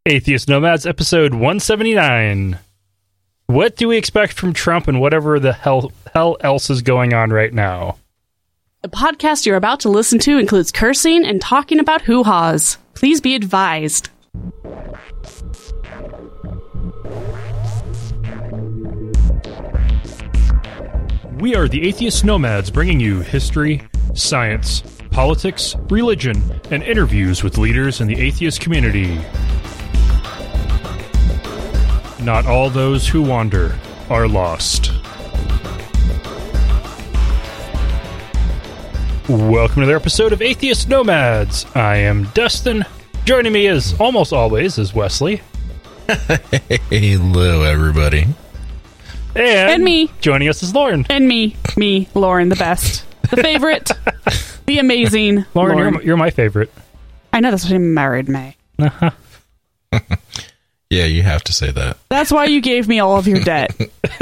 Atheist Nomads, episode 179. What do we expect from Trump and whatever the hell else is going on right now? The podcast you're about to listen to includes cursing and talking about hoo-haws. Please be advised. We are the Atheist Nomads, bringing you history, science, politics, religion, and interviews with leaders in the atheist community. Not all those who wander are lost. Welcome to another episode of Atheist Nomads. I am Dustin. Joining me, as almost always, is Wesley. Hello, everybody. And me. Joining us is Lauren. And me, Lauren, the best. The favorite. The amazing Lauren. You're my favorite. I know, that's why you married me. Uh-huh. Yeah, you have to say that. That's why you gave me all of your debt.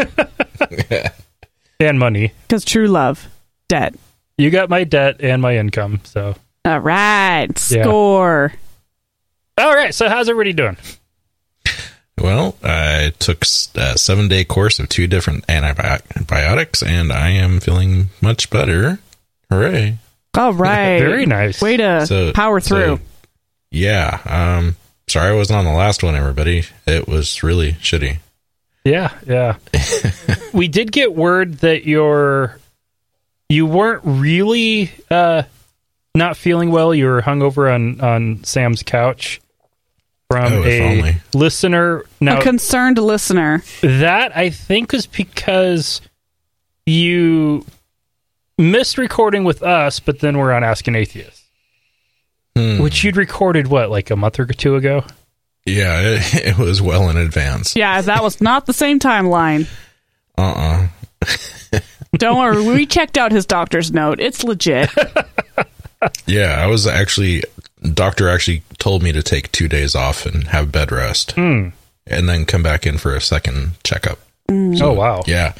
And money. Because true love. Debt. You got my debt and my income, so. All right. Score. Yeah. All right, so how's everybody doing? Well, I took a 7-day course of 2 different antibiotics, and I am feeling much better. Hooray. All right. Very nice. Way to power through. Yeah. Sorry I wasn't on the last one, everybody. It was really shitty. Yeah. We did get word that you weren't really not feeling well. You were hungover on Sam's couch from a listener. Now, a concerned listener. That, I think, is because you missed recording with us, but then we're on Asking Atheists. Which you'd recorded, what, like a month or two ago? Yeah, it was well in advance. Yeah, that was not the same timeline. Don't worry, we checked out his doctor's note. It's legit. Yeah, doctor actually told me to take 2 days off and have bed rest. And then come back in for a second checkup. So, oh, wow. Yeah.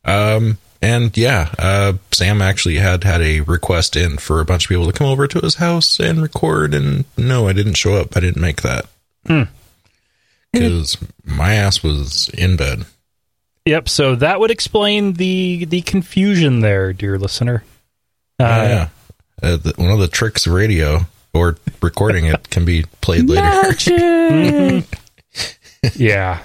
Sam actually had a request in for a bunch of people to come over to his house and record, and no, I didn't show up. I didn't make that. Because my ass was in bed. Yep, so that would explain the confusion there, dear listener. One of the tricks of radio, or recording it, can be played later. Yeah.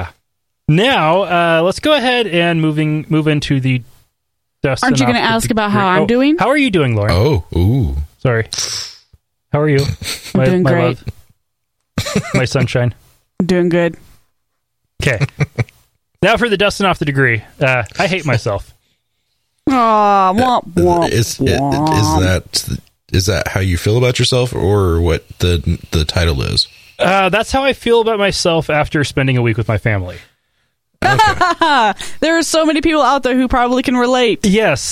Now, let's go ahead and move into the Dustin. Aren't you going to ask about how I'm doing? How are you doing, Lauren? Oh, ooh. Sorry. How are you? I'm doing great. Love? My sunshine. I'm doing good. Okay. Now for the Dustin off the degree. I hate myself. Aw, womp, womp, Is that how you feel about yourself, or what the title is? That's how I feel about myself after spending a week with my family. Okay. There are so many people out there who probably can relate. Yes,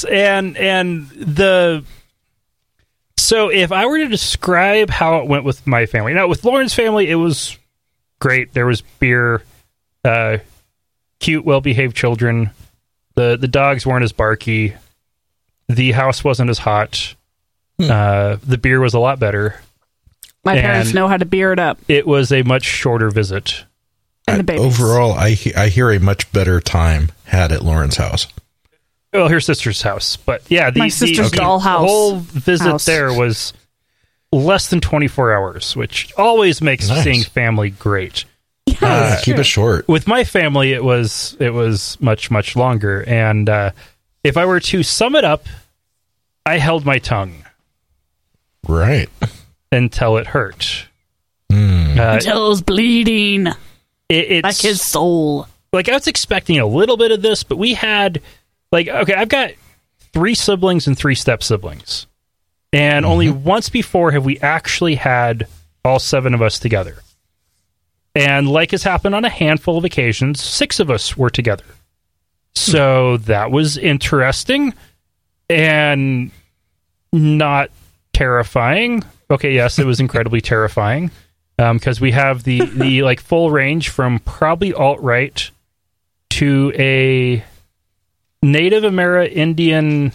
so if I were to describe how it went with my family, now with Lauren's family, it was great. There was beer, cute, well-behaved children. The dogs weren't as barky. The house wasn't as hot. The beer was a lot better. My parents know how to beer it up. It was a much shorter visit. And the babies. Overall, I hear a much better time had at Lauren's house. Well, her sister's house. But yeah, my sister's dollhouse. The whole visit there was less than 24 hours, which always makes seeing family great. Yes, keep it short. With my family, it was much, much longer. And if I were to sum it up, I held my tongue. Right. Until it hurt. Until it was bleeding. It's like his soul. Like, I was expecting a little bit of this, but we had, I've got 3 siblings and 3 step-siblings. And only once before have we actually had all 7 of us together. And like has happened on a handful of occasions, 6 of us were together. So that was interesting and not terrifying. Okay, yes, it was incredibly terrifying. Because we have the full range from probably alt-right to a Native American Indian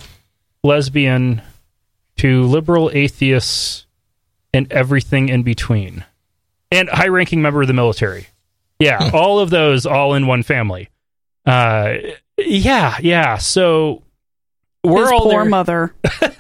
lesbian to liberal atheists and everything in between. and high-ranking member of the military. Yeah, all of those, all in one family. Yeah. So we're His all poor there. mother.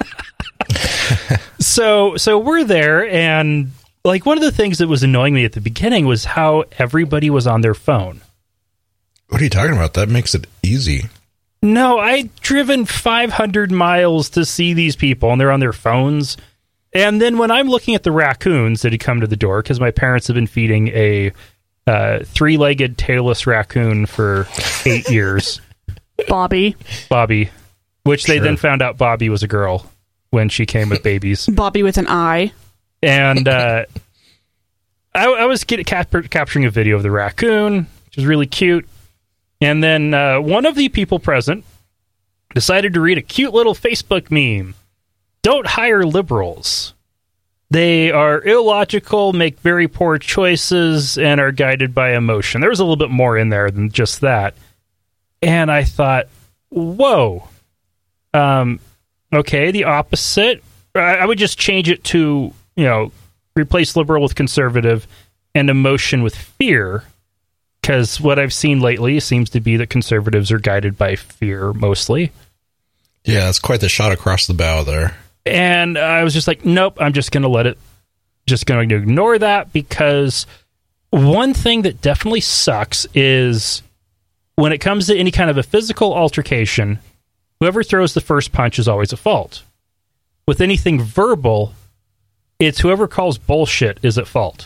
So we're there, and like one of the things that was annoying me at the beginning was how everybody was on their phone. What are you talking about? That makes it easy. No, I'd driven 500 miles to see these people, and they're on their phones. And then when I'm looking at the raccoons that had come to the door, because my parents have been feeding a three-legged tailless raccoon for 8 years. Bobby, which they Sure. then found out Bobby was a girl when she came with babies. Bobby with an eye. And I was capturing a video of the raccoon, which was really cute. And then one of the people present decided to read a cute little Facebook meme. Don't hire liberals. They are illogical, make very poor choices, and are guided by emotion. There was a little bit more in there than just that. And I thought, whoa. Okay, the opposite. I would just change it to, replace liberal with conservative and emotion with fear. Because what I've seen lately seems to be that conservatives are guided by fear mostly. Yeah, it's quite the shot across the bow there. And I was just like, nope, I'm just going to ignore that, because one thing that definitely sucks is when it comes to any kind of a physical altercation, whoever throws the first punch is always at fault. With anything verbal, it's whoever calls bullshit is at fault.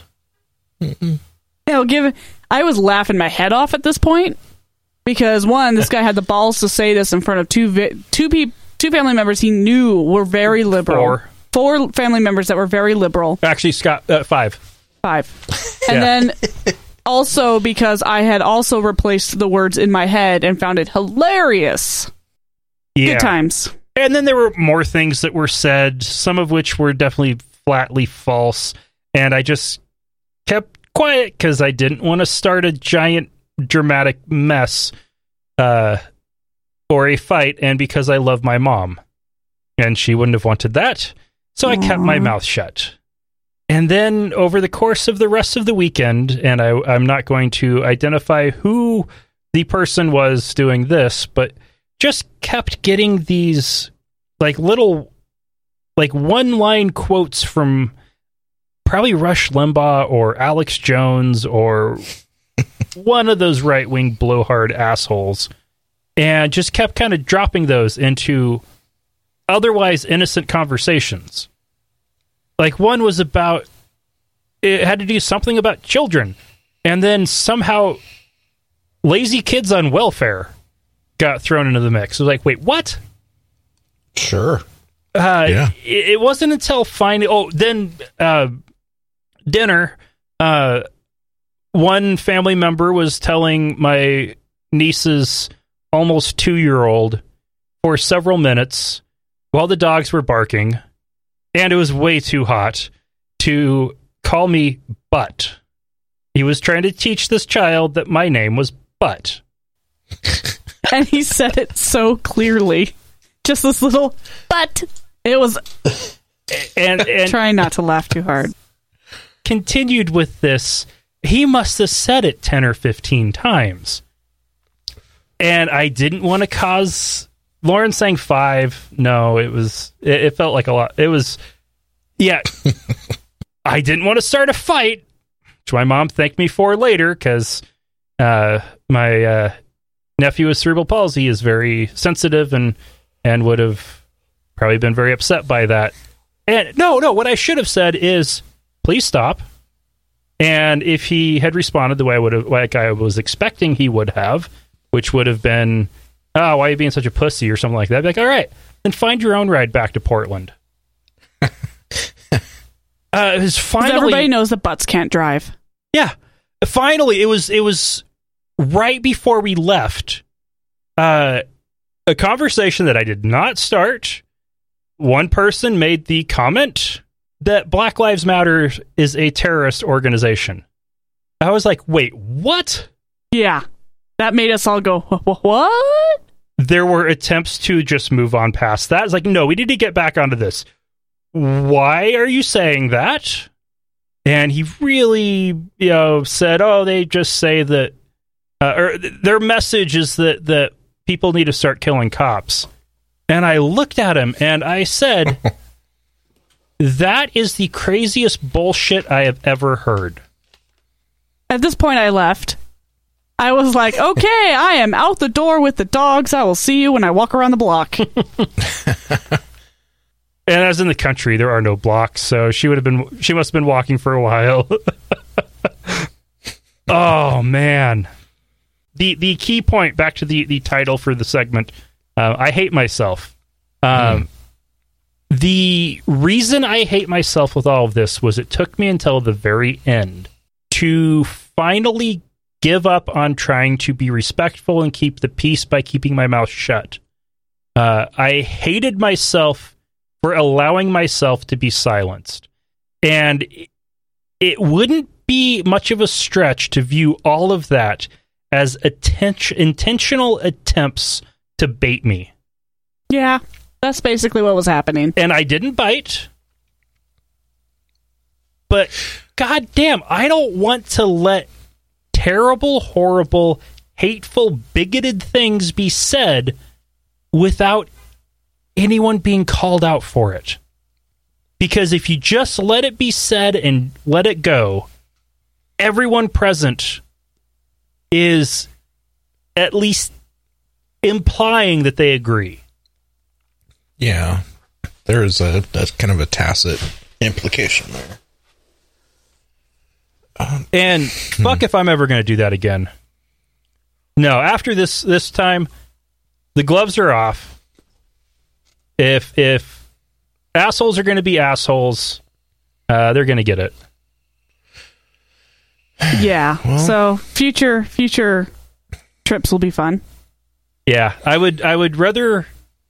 I was laughing my head off at this point because one, this guy had the balls to say this in front of two family members he knew were very liberal. Four family members that were very liberal. Actually, Scott, 5. And then also because I had also replaced the words in my head and found it hilarious. Yeah. Good times. And then there were more things that were said, some of which were definitely flatly false. And I just kept quiet because I didn't want to start a giant dramatic mess or a fight, and because I love my mom. And she wouldn't have wanted that. So I kept my mouth shut. And then over the course of the rest of the weekend, and I'm not going to identify who the person was doing this, but just kept getting these little one-line quotes from probably Rush Limbaugh or Alex Jones or one of those right-wing blowhard assholes, and just kept kind of dropping those into otherwise innocent conversations. Like one was about, it had to do something about children, and then somehow lazy kids on welfare got thrown into the mix. It was like, wait, what? Sure. Yeah. It wasn't until finally, then dinner, one family member was telling my niece's almost 2-year-old for several minutes while the dogs were barking, and it was way too hot, to call me Butt. He was trying to teach this child that my name was Butt. And he said it so clearly. Just this little butt. It was... And trying not to laugh too hard. Continued with this. He must have said it 10 or 15 times. And I didn't want to cause... Lauren saying 5. No, it felt like a lot. It was... Yeah. I didn't want to start a fight, which my mom thanked me for later, because my nephew with cerebral palsy is very sensitive and would have probably been very upset by that. And no, what I should have said is, please stop. And if he had responded the way I was expecting he would have, which would have been, oh, why are you being such a pussy or something like that, I'd be like, all right, then find your own ride back to Portland. It was finally, everybody knows that butts can't drive. Yeah. Finally, it was right before we left. A conversation that I did not start. One person made the comment that Black Lives Matter is a terrorist organization. I was like, wait, what? Yeah. That made us all go, what? There were attempts to just move on past that. It's like, no, we need to get back onto this. Why are you saying that? And he really, said, "Oh, they just say that, or their message is that people need to start killing cops." And I looked at him and I said, "That is the craziest bullshit I have ever heard." At this point, I left. I was like, "Okay, I am out the door with the dogs. I will see you when I walk around the block." And as in the country, there are no blocks, so she must have been walking for a while. Oh man. The key point, back to the title for the segment, I hate myself. The reason I hate myself with all of this was it took me until the very end to finally give up on trying to be respectful and keep the peace by keeping my mouth shut. I hated myself for allowing myself to be silenced. And it wouldn't be much of a stretch to view all of that as intentional attempts to bait me. Yeah, that's basically what was happening. And I didn't bite. But goddamn, I don't want to let terrible, horrible, hateful, bigoted things be said without anyone being called out for it. Because if you just let it be said and let it go, everyone present is at least implying that they agree. Yeah, there's that's kind of a tacit implication there. And fuck if I'm ever going to do that again. No, after this time, the gloves are off. If assholes are going to be assholes, they're going to get it. Yeah. Well, so future trips will be fun. Yeah, I would rather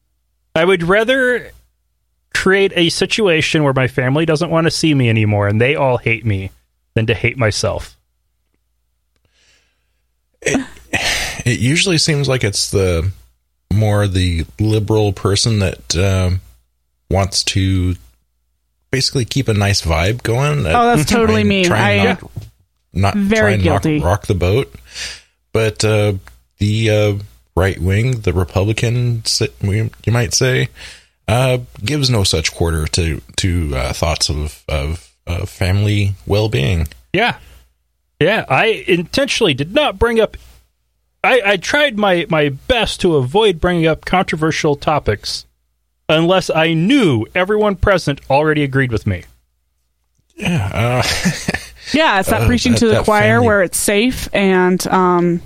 create a situation where my family doesn't want to see me anymore and they all hate me than to hate myself. It usually seems like it's the liberal person that wants to basically keep a nice vibe going. Oh, that's totally me. Not very guilty. Rock the boat. But the right wing, the Republican, you might say, gives no such quarter to thoughts of family well-being. Yeah. I intentionally did not bring up. I tried my best to avoid bringing up controversial topics unless I knew everyone present already agreed with me. Yeah. Yeah, it's that preaching to the choir where it's safe and dang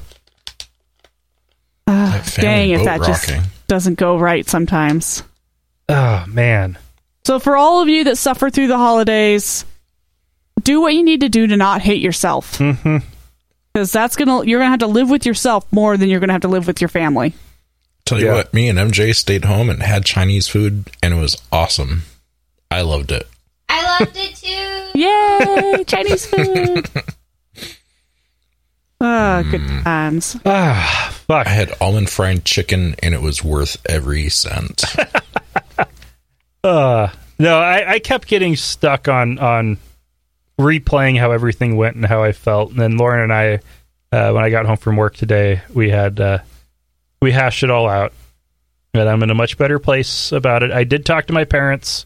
if that just doesn't go right sometimes. Oh, man. So for all of you that suffer through the holidays, do what you need to do to not hate yourself. Mm-hmm. Because you're gonna have to live with yourself more than you're gonna have to live with your family. Tell you what, me and MJ stayed home and had Chinese food, and it was awesome. I loved it. I loved it too. Yay, Chinese food! Good times. Fuck. I had almond fried chicken, and it was worth every cent. No, I kept getting stuck on replaying how everything went and how I felt. And then Lauren and I, when I got home from work today, we hashed it all out. And I'm in a much better place about it. I did talk to my parents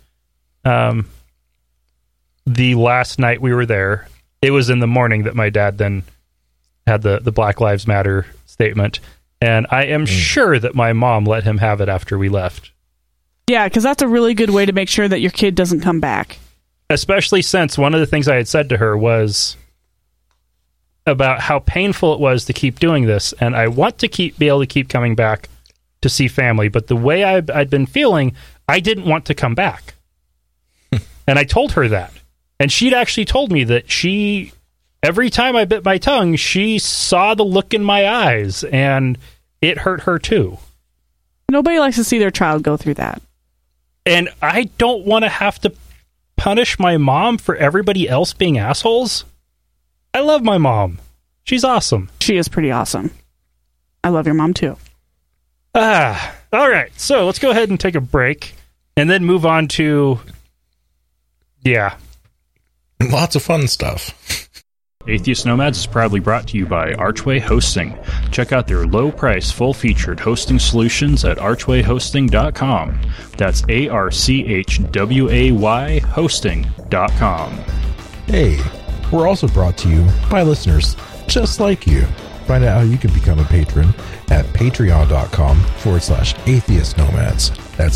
the last night we were there. It was in the morning that my dad then had the Black Lives Matter statement. And I am sure that my mom let him have it after we left. Yeah, because that's a really good way to make sure that your kid doesn't come back. Especially since one of the things I had said to her was about how painful it was to keep doing this. And I want to be able to keep coming back to see family. But the way I'd been feeling, I didn't want to come back. And I told her that. And she'd actually told me that every time I bit my tongue, she saw the look in my eyes and it hurt her too. Nobody likes to see their child go through that. And I don't want to have to punish my mom for everybody else being assholes. I love my mom. She's awesome. She is pretty awesome. I love your mom too. All right. So let's go ahead and take a break and then move on to, Lots of fun stuff. Atheist Nomads is proudly brought to you by Archway Hosting. Check out their low-price, full-featured hosting solutions at archwayhosting.com. That's ARCHWAY hosting.com. Hey, we're also brought to you by listeners just like you. Find out how you can become a patron at patreon.com/atheist nomads. That's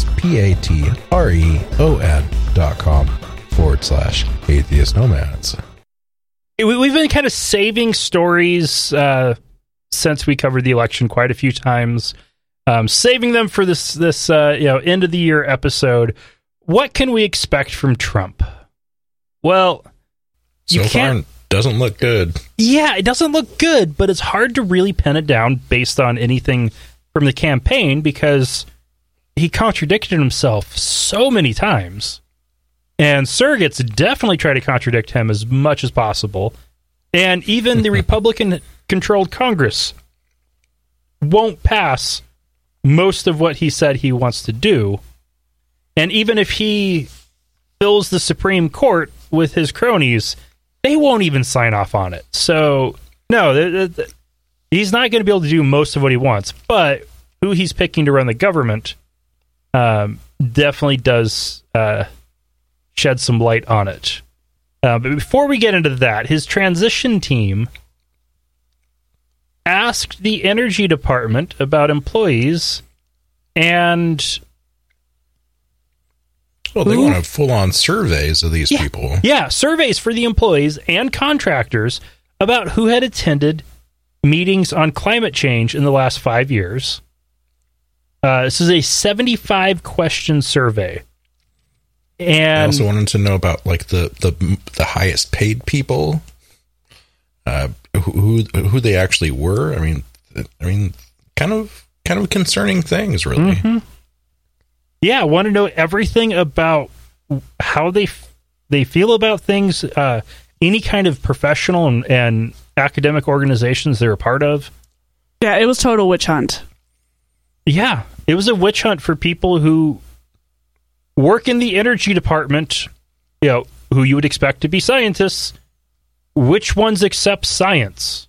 patreon.com/atheist nomads. We've been kind of saving stories since we covered the election quite a few times, saving them for this end of the year episode. What can we expect from Trump? Well, so far, doesn't look good. Yeah, it doesn't look good, but it's hard to really pin it down based on anything from the campaign because he contradicted himself so many times. And surrogates definitely try to contradict him as much as possible. And even the Republican-controlled Congress won't pass most of what he said he wants to do. And even if he fills the Supreme Court with his cronies, they won't even sign off on it. So, no, he's not going to be able to do most of what he wants. But who he's picking to run the government definitely does shed some light on it. But before we get into that, his transition team asked the Energy Department about employees and... Well, they want to full-on surveys of these people. Yeah, surveys for the employees and contractors about who had attended meetings on climate change in the last 5 years. This is a 75-question survey. And I also wanted to know about like the highest paid people, who they actually were. I mean, kind of concerning things, really. Mm-hmm. Yeah, I want to know everything about how they feel about things, any kind of professional and academic organizations they're a part of. Yeah, it was total witch hunt. Yeah, it was a witch hunt for people who work in the Energy Department, who you would expect to be scientists. Which ones accept science?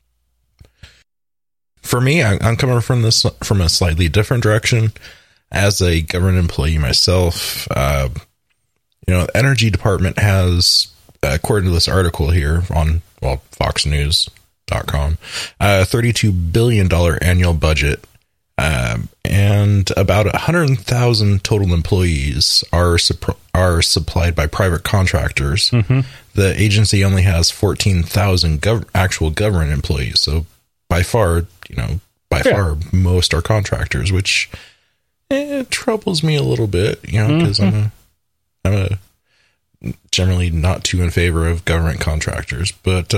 For me, I'm coming from this from a slightly different direction. As a government employee myself, the Energy Department has, according to this article here on FoxNews.com, $32 billion annual budget. And about 100,000 total employees are supplied by private contractors. Mm-hmm. The agency only has 14,000 actual government employees. So by far, most are contractors, which it troubles me a little bit, because I'm a generally not too in favor of government contractors, but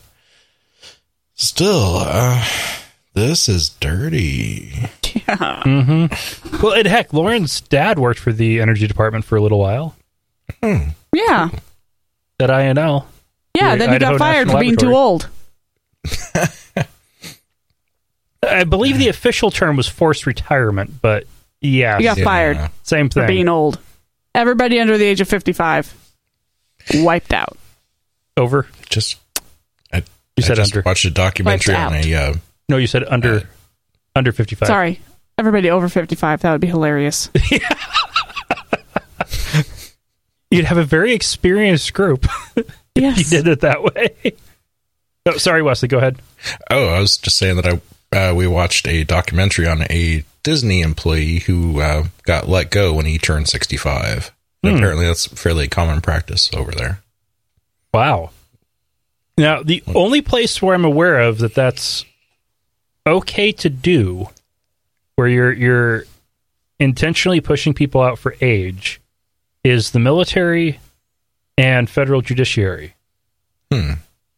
still. This is dirty. Yeah. Mm-hmm. Well, and heck, Lauren's dad worked for the Energy Department for a little while. Yeah. At INL. Yeah, then he got fired for being too old. I believe the official term was forced retirement, but yeah. He got fired. Same thing. For being old. Everybody under the age of 55 wiped out. Over? I just watched a documentary on a... No, you said under 55. Sorry. Everybody over 55. That would be hilarious. You'd have a very experienced group if you did it that way. Oh, sorry, Wesley, go ahead. Oh, I was just saying that we watched a documentary on a Disney employee who got let go when he turned 65. And apparently that's fairly common practice over there. Wow. Now, the only place where I'm aware of that's okay to do, where you're intentionally pushing people out for age, is the military and federal judiciary. A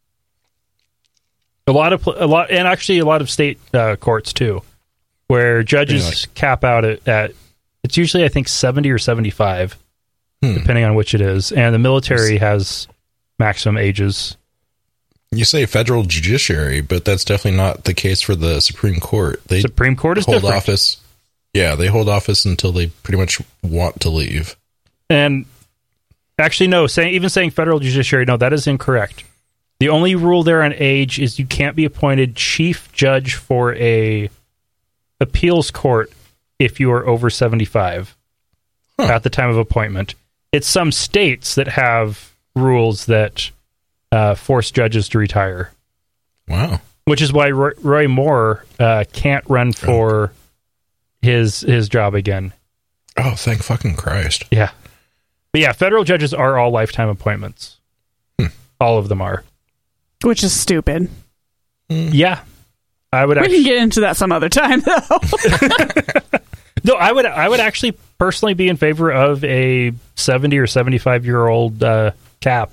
lot, and actually a lot of state courts too, where judges cap out at it's usually I think 70 or 75, depending on which it is, and the military has maximum ages. You say federal judiciary, but that's definitely not the case for the Supreme Court. Supreme Court is hold different. Office. Yeah, they hold office until they pretty much want to leave. And Actually, no. Even saying federal judiciary, no, that is incorrect. The only rule there on age is you can't be appointed chief judge for a appeals court if you are over 75 at the time of appointment. It's some states that have rules that force judges to retire. Wow. Which is why Roy Moore can't run for his job again. Oh, thank fucking Christ. Yeah. But yeah, federal judges are all lifetime appointments. All of them are. Which is stupid. Yeah. We can get into that some other time, though. No, I would actually personally be in favor of a 70 or 75-year-old cap.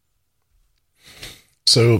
So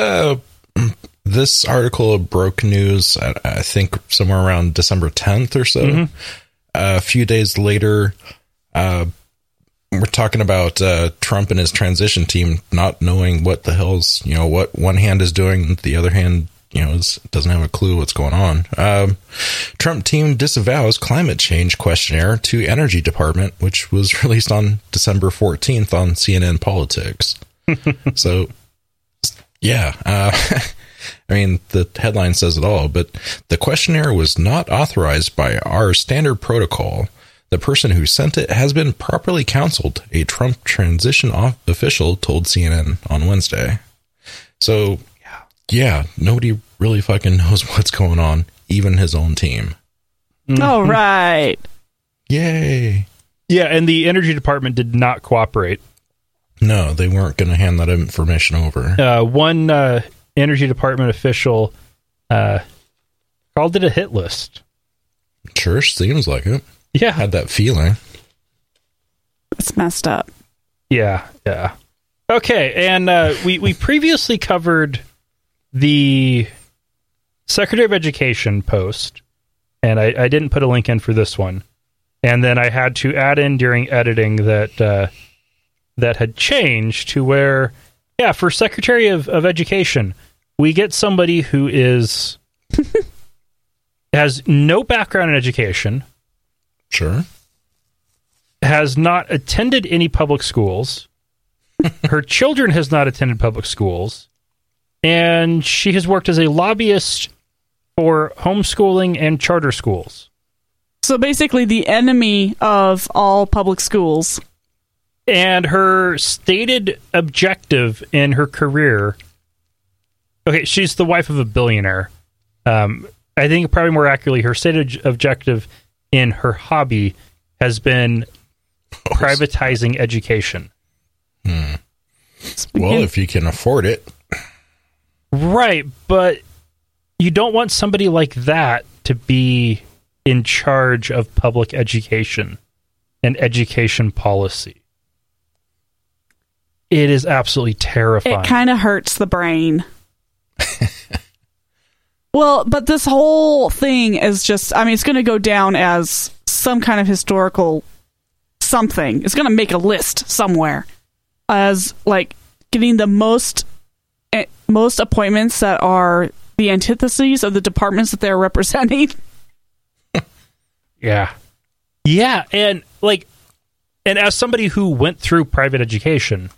this article broke news, I think, somewhere around December 10th or so. Mm-hmm. A few days later, we're talking about Trump and his transition team not knowing what the hell's, what one hand is doing, the other hand, doesn't have a clue what's going on. Trump team disavows climate change questionnaire to Energy Department, which was released on December 14th on CNN Politics. So, yeah, I mean, the headline says it all, but the questionnaire was not authorized by our standard protocol. The person who sent it has been properly counseled, a Trump transition official told CNN on Wednesday. So, yeah, nobody really fucking knows what's going on, even his own team. All right. Yay. Yeah, and the Energy Department did not cooperate. No, they weren't going to hand that information over. One Energy Department official called it a hit list. Sure, seems like it. Yeah. Had that feeling. It's messed up. Yeah. Okay, and we previously covered the Secretary of Education post, and I didn't put a link in for this one. And then I had to add in during editing that had changed to where, for Secretary of Education, we get somebody who has no background in education. Sure. Has not attended any public schools. Her children has not attended public schools. And she has worked as a lobbyist for homeschooling and charter schools. So basically the enemy of all public schools. And her stated objective in her career... Okay, she's the wife of a billionaire. I think probably more accurately, her stated objective in her hobby has been privatizing education. Well, if you can afford it. Right, but you don't want somebody like that to be in charge of public education and education policy. It is absolutely terrifying. It kind of hurts the brain. Well, but this whole thing is just, it's going to go down as some kind of historical something. It's going to make a list somewhere as, like, getting the most appointments that are the antitheses of the departments that they're representing. Yeah, and as somebody who went through private education,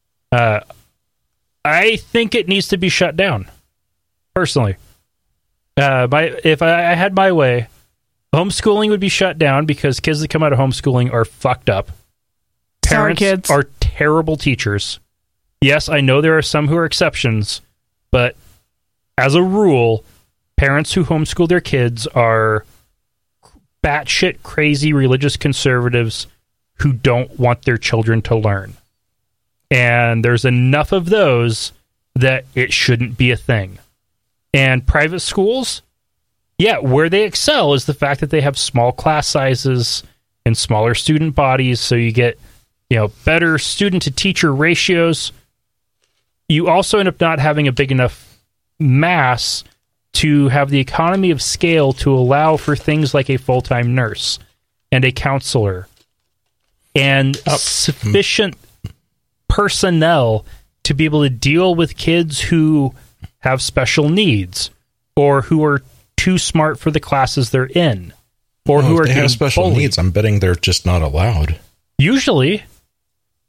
I think it needs to be shut down, personally. If I had my way, homeschooling would be shut down because kids that come out of homeschooling are fucked up. Parents are terrible teachers. Yes, I know there are some who are exceptions, but as a rule, parents who homeschool their kids are batshit crazy religious conservatives who don't want their children to learn. And there's enough of those that it shouldn't be a thing. And private schools, where they excel is the fact that they have small class sizes and smaller student bodies, so you get, better student to teacher ratios. You also end up not having a big enough mass to have the economy of scale to allow for things like a full-time nurse and a counselor and sufficient personnel to be able to deal with kids who have special needs or who are too smart for the classes they're in, or who are they have special bullied. needs. I'm betting they're just not allowed. Usually,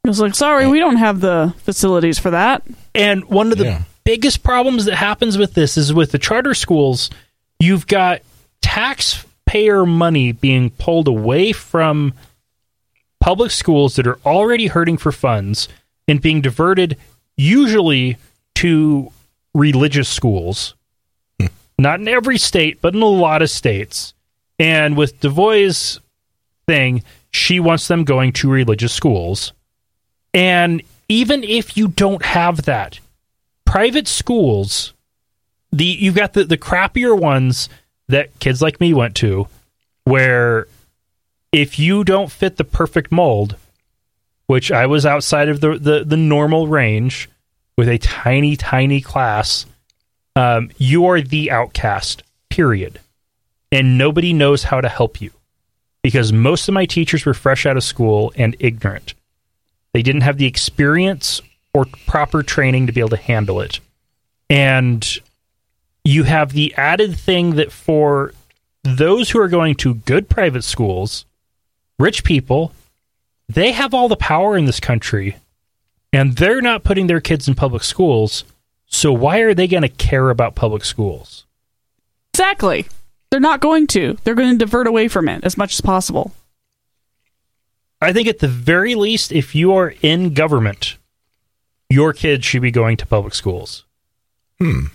It was like, sorry, we don't have the facilities for that. And one of the biggest problems that happens with this is with the charter schools, you've got taxpayer money being pulled away from public schools that are already hurting for funds and being diverted usually to religious schools. Not in every state, but in a lot of states. And with DeVoy's thing, she wants them going to religious schools. And even if you don't have that, private schools, you've got the crappier ones that kids like me went to, where if you don't fit the perfect mold, which I was outside of the normal range with a tiny, tiny class, you are the outcast, period. And nobody knows how to help you because most of my teachers were fresh out of school and ignorant. They didn't have the experience or proper training to be able to handle it. And you have the added thing that for those who are going to good private schools, rich people, they have all the power in this country, and they're not putting their kids in public schools, so why are they going to care about public schools? Exactly. They're not going to. They're going to divert away from it as much as possible. I think at the very least, if you are in government, your kids should be going to public schools. Well,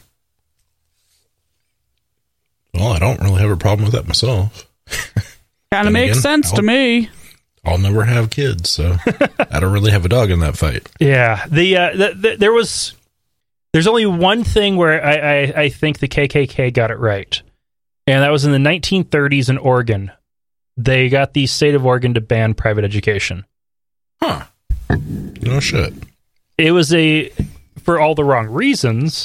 I don't really have a problem with that myself. Kind of makes sense to me. I'll never have kids, so I don't really have a dog in that fight. Yeah. There's only one thing where I think the KKK got it right, and that was in the 1930s in Oregon. They got the state of Oregon to ban private education. Huh. No shit. It was for all the wrong reasons.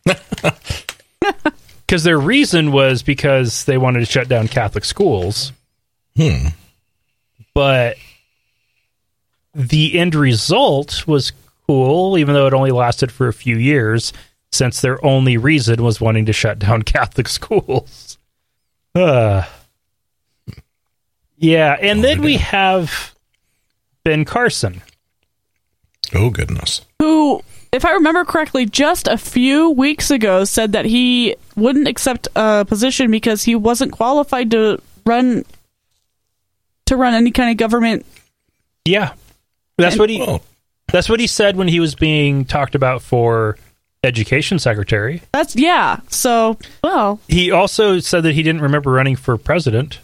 Because their reason was because they wanted to shut down Catholic schools. But the end result was cool, even though it only lasted for a few years, since their only reason was wanting to shut down Catholic schools. Yeah, and then we have Ben Carson. Oh, goodness. Who, if I remember correctly, just a few weeks ago said that he wouldn't accept a position because he wasn't qualified to run any kind of government. Yeah. That's what he said when he was being talked about for education secretary. So, well. He also said that he didn't remember running for president.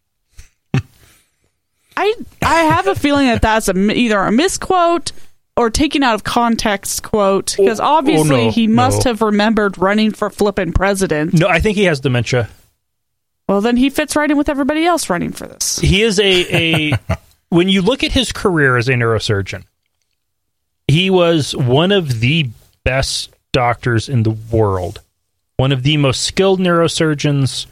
I have a feeling that that's either a misquote or taken out of context quote, because obviously he must have remembered running for flippin' president. No, I think he has dementia. Well, then he fits right in with everybody else running for this. He is when you look at his career as a neurosurgeon, he was one of the best doctors in the world. One of the most skilled neurosurgeons.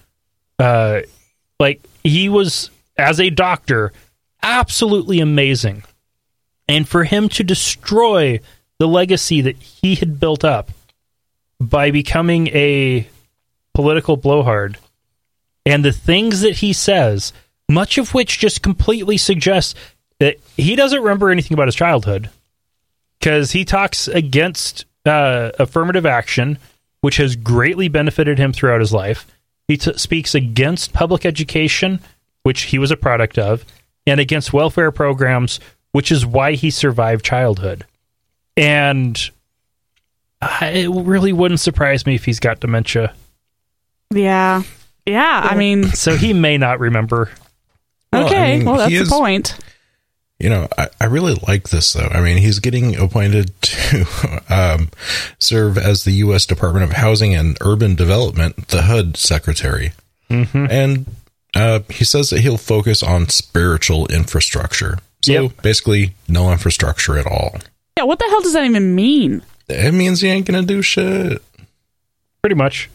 He was, as a doctor, absolutely amazing. And for him to destroy the legacy that he had built up by becoming a political blowhard, and the things that he says, much of which just completely suggests that he doesn't remember anything about his childhood, because he talks against affirmative action, which has greatly benefited him throughout his life. He speaks against public education, which he was a product of, and against welfare programs, which is why he survived childhood. And it really wouldn't surprise me if he's got dementia. Yeah. Yeah, I mean... So he may not remember. Okay, well, that's the point. You know, I really like this, though. I mean, he's getting appointed to serve as the U.S. Department of Housing and Urban Development, the HUD secretary. Mm-hmm. And he says that he'll focus on spiritual infrastructure. So basically, no infrastructure at all. Yeah, what the hell does that even mean? It means he ain't going to do shit. Pretty much.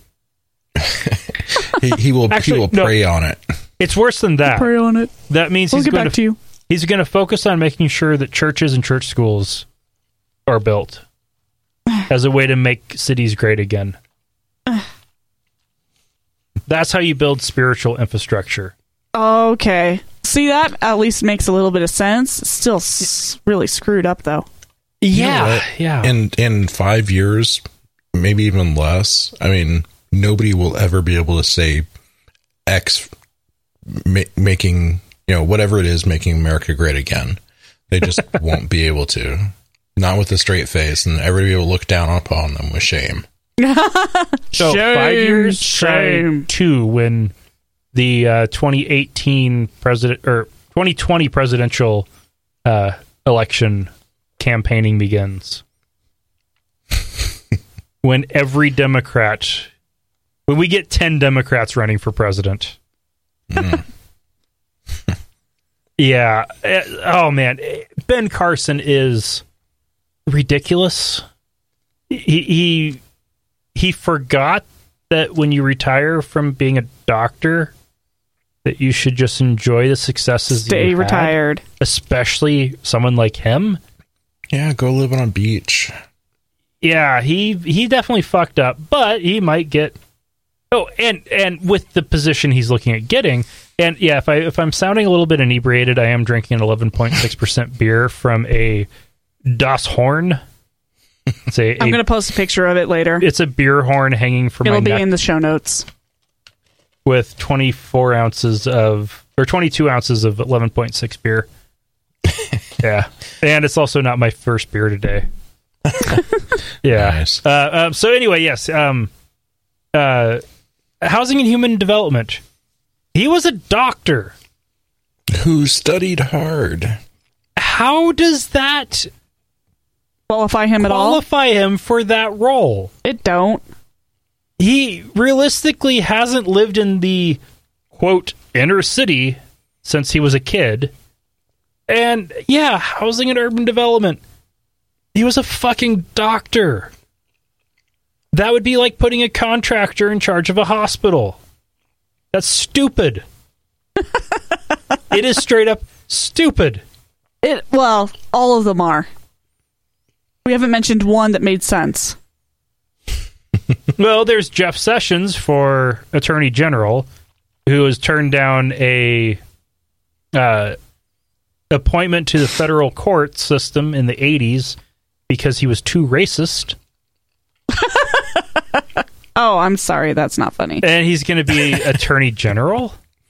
he will prey on it. It's worse than that. Prey on it. That means he's going to focus on making sure that churches and church schools are built as a way to make cities great again. That's how you build spiritual infrastructure. Okay. See, that at least makes a little bit of sense. It's still really screwed up, though. Yeah, yeah. In 5 years, maybe even less, I mean, nobody will ever be able to say X making, whatever it is, making America great again. They just won't be able to. Not with a straight face, and everybody will look down upon them with shame. So shame, 5 years, shame. 2 when the 2018 president or 2020 presidential election campaigning begins. When every Democrat, when we get 10 Democrats running for president. Yeah. Oh man, Ben Carson is ridiculous. He forgot that when you retire from being a doctor, that you should just enjoy the successes. Stay retired, especially someone like him. Yeah, go live on a beach. Yeah, he definitely fucked up, but he might get. Oh, and with the position he's looking at getting, and yeah, if I'm sounding a little bit inebriated, I am drinking an 11.6% beer from a Das Horn. I'm going to post a picture of it later. It's a beer horn hanging from my neck. It'll be in the show notes. With 22 ounces of 11.6 beer. Yeah. And it's also not my first beer today. Yeah. Nice. So anyway, yes. Housing and Human Development. He was a doctor. Who studied hard. How does that qualify him at all? Qualify him for that role? It don't. He realistically hasn't lived in the, quote, inner city since he was a kid. And, yeah, housing and urban development. He was a fucking doctor. That would be like putting a contractor in charge of a hospital. That's stupid. It is straight up stupid. Well, all of them are. We haven't mentioned one that made sense. Well, there's Jeff Sessions for Attorney General, who has turned down a appointment to the federal court system in the 80s because he was too racist. Oh, I'm sorry. That's not funny. And he's going to be Attorney General?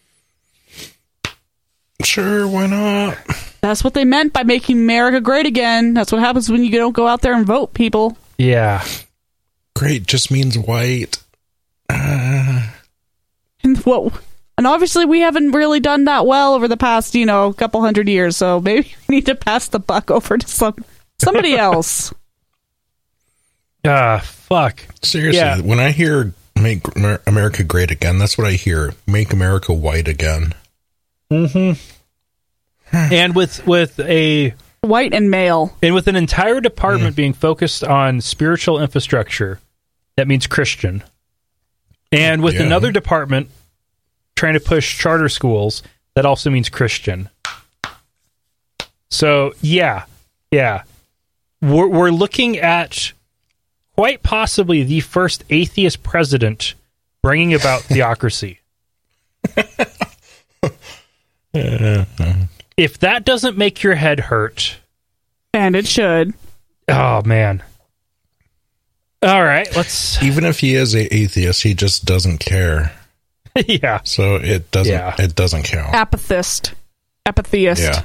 Sure, why not? That's what they meant by making America great again. That's what happens when you don't go out there and vote, people. Yeah. Great just means white. And obviously we haven't really done that well over the past, couple hundred years, so maybe we need to pass the buck over to somebody else. Fuck. Seriously, yeah. When I hear make America great again, that's what I hear. Make America white again. Mm-hmm. And with a white and male, and with an entire department being focused on spiritual infrastructure, that means Christian. And with another department trying to push charter schools, that also means Christian. So yeah, we're looking at quite possibly the first atheist president bringing about theocracy. If that doesn't make your head hurt, and it should. Oh man. All right, let's. Even if he is an atheist, he just doesn't care. Yeah. So it doesn't. Yeah. It doesn't count. Apatheist. Yeah.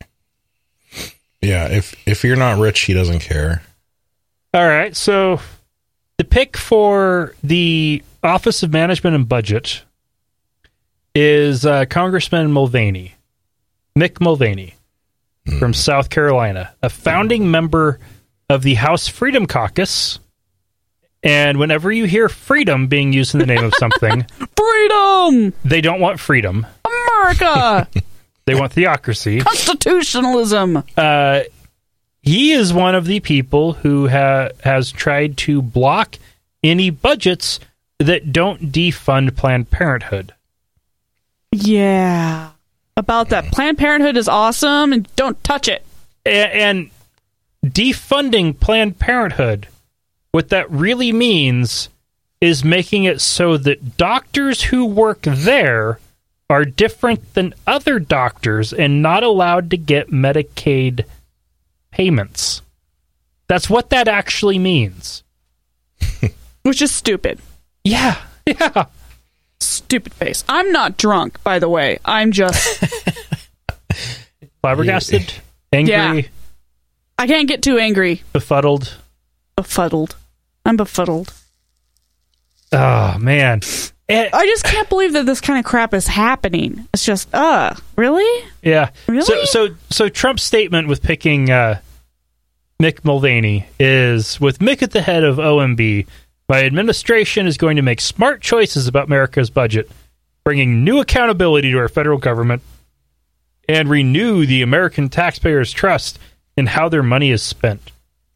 Yeah. If you're not rich, he doesn't care. All right. So the pick for the Office of Management and Budget is Congressman Mulvaney. Mick Mulvaney from South Carolina, a founding member of the House Freedom Caucus. And whenever you hear freedom being used in the name of something, freedom! They don't want freedom. America! They want theocracy. Constitutionalism! He is one of the people who has tried to block any budgets that don't defund Planned Parenthood. Yeah. About that. Planned Parenthood is awesome, and don't touch it. And defunding Planned Parenthood, what that really means is making it so that doctors who work there are different than other doctors and not allowed to get Medicaid payments. That's what that actually means. Which is stupid. Yeah. Stupid face. I'm not drunk, by the way. I'm just... flabbergasted? Angry? Yeah. I can't get too angry. Befuddled? I'm befuddled. Oh, man. I just can't believe that this kind of crap is happening. It's just, really? Yeah. Really? So Trump's statement with picking Mick Mulvaney is, with Mick at the head of OMB, my administration is going to make smart choices about America's budget, bringing new accountability to our federal government, and renew the American taxpayers' trust in how their money is spent.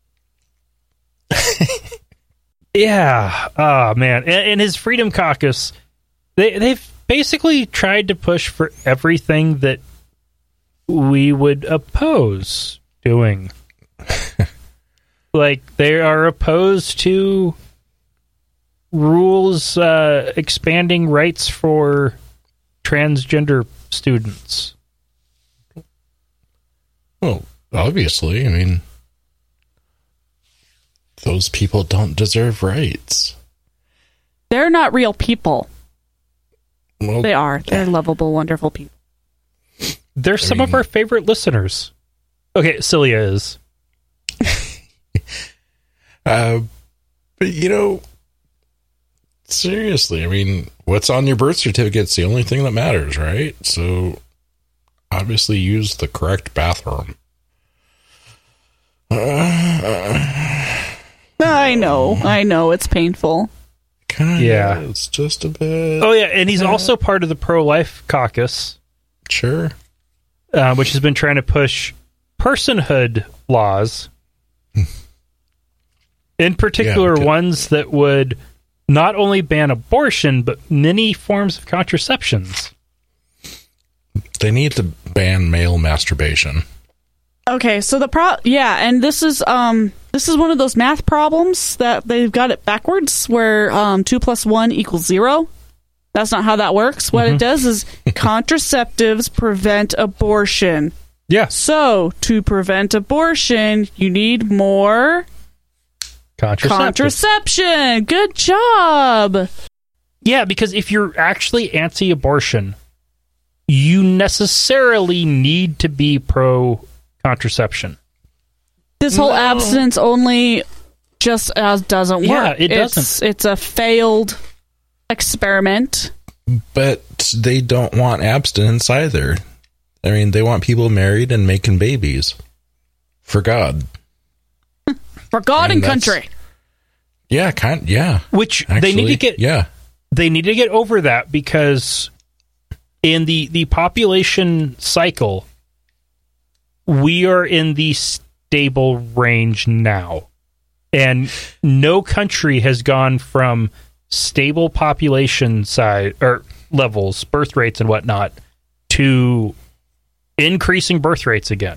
Yeah. Oh, man. And his Freedom Caucus, they've basically tried to push for everything that we would oppose doing. Like, they are opposed to rules expanding rights for transgender students. Well, obviously, I mean, those people don't deserve rights. They're not real people. Well, They are. They're lovable, wonderful people. They're some of our favorite listeners. Okay, Celia is. But, seriously, I mean, what's on your birth certificate's the only thing that matters, right? So, obviously use the correct bathroom. I know. It's painful. Kinda, Yeah. It's just a bit. Oh, yeah, and he's also part of the pro-life caucus, Sure. which has been trying to push personhood laws. In particular, ones that would not only ban abortion, but many forms of contraceptions. They need to ban male masturbation. Okay, so and this is one of those math problems that they've got it backwards, where 2 + 1 = 0. That's not how that works. What it does is contraceptives prevent abortion. Yeah. So to prevent abortion, you need more contraception. Good job. Yeah, because if you're actually anti-abortion, you necessarily need to be pro-contraception. This whole abstinence only just doesn't work. Yeah, it doesn't. It's a failed experiment. But they don't want abstinence either. I mean, they want people married and making babies. For God. For God and country. Yeah, yeah. Which actually, they need to get. Yeah. They need to get over that, because in the population cycle, we are in the stable range now. And no country has gone from stable population size or levels, birth rates and whatnot, to increasing birth rates again.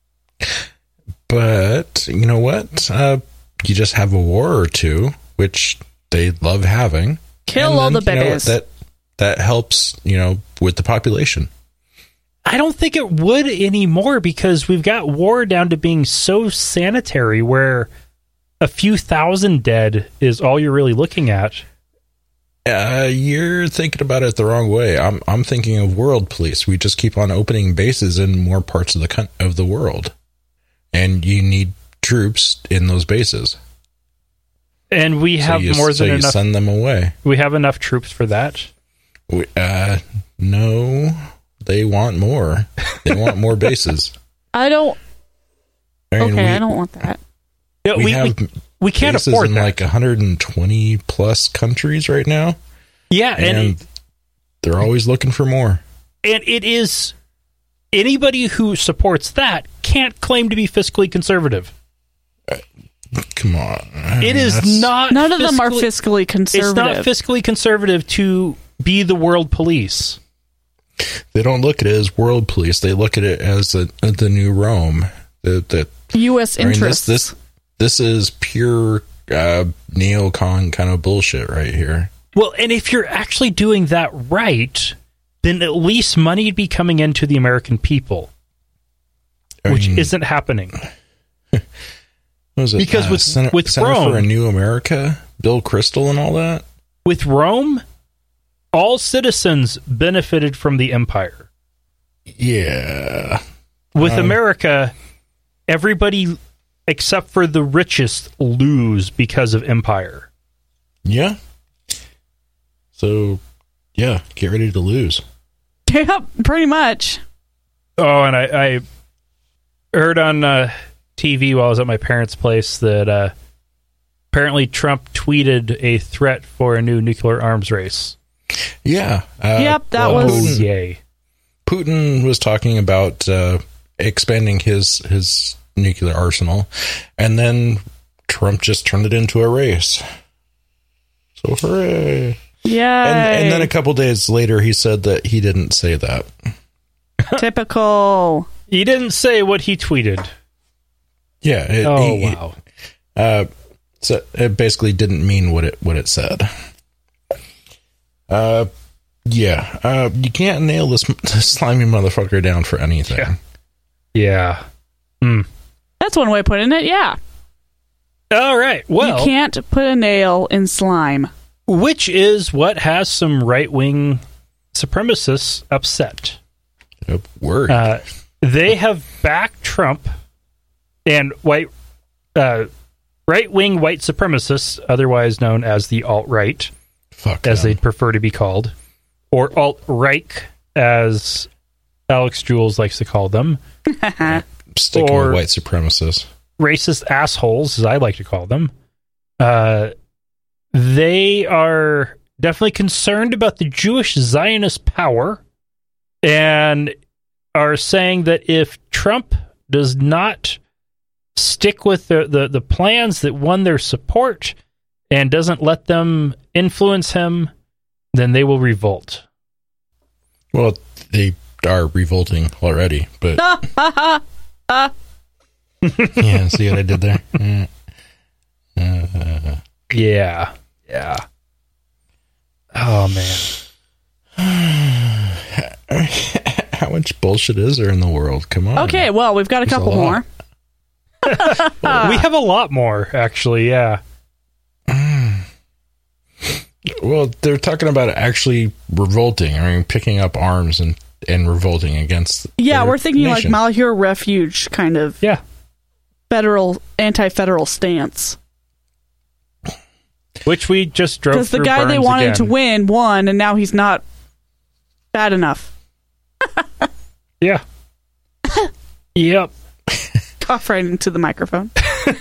But you know what? You just have a war or two, which they love having. Kill all the babies. That helps, with the population. I don't think it would anymore, because we've got war down to being so sanitary, where a few thousand dead is all you're really looking at. You're thinking about it the wrong way. I'm thinking of world police. We just keep on opening bases in more parts of the world, and you need troops in those bases. And we have more than enough. Send them away. We have enough troops for that. No, they want more. They want more bases. I don't want that. Yeah, we can't afford in that. Like 120 plus countries right now. Yeah, and they're always looking for more. And it is, anybody who supports that can't claim to be fiscally conservative. Come on. It is not. None of them are fiscally conservative. It's not fiscally conservative to be the world police. They don't look at it as world police. They look at it as the new Rome. The U.S. interests. This is pure neocon kind of bullshit right here. Well, and if you're actually doing that right, then at least money would be coming into the American people, which isn't happening. Was it, because with Center Rome, for a New America, Bill Kristol and all that? With Rome, all citizens benefited from the empire. Yeah. With America, everybody except for the richest lose because of empire. Yeah. So, yeah, get ready to lose. Yep, pretty much. Oh, and I heard on TV while I was at my parents' place that apparently Trump tweeted a threat for a new nuclear arms race. Yeah. Yep, that was... Yay. Putin was talking about expanding his nuclear arsenal, and then Trump just turned it into a race. So hooray. Yeah. And then a couple days later, he said that he didn't say that. Typical. He didn't say what he tweeted. Yeah. Wow. So it basically didn't mean what it said. Yeah. You can't nail this slimy motherfucker down for anything. Yeah. That's one way of putting it, yeah. All right. Well, you can't put a nail in slime. Which is what has some right-wing supremacists upset. Word. They have backed Trump and right-wing white supremacists, otherwise known as the alt-right, as they'd prefer to be called, or alt-right, as Alex Jules likes to call them. Sticking with white supremacists. Racist assholes, as I like to call them. They are definitely concerned about the Jewish Zionist power and are saying that if Trump does not stick with the plans that won their support and doesn't let them influence him, then they will revolt. Well, they are revolting already, but... Yeah, see what I did there? Yeah. Oh, man. How much bullshit is there in the world? Come on. Okay, well, we've got a couple more. We have a lot more, actually, yeah. Well, they're talking about actually revolting. I mean, picking up arms and revolting against... Yeah, we're thinking nation. like Malheur Refuge kind of anti-federal stance. Which we just drove through. Because the guy they wanted to win won, and now he's not bad enough. Yeah. Yep. Cough right into the microphone.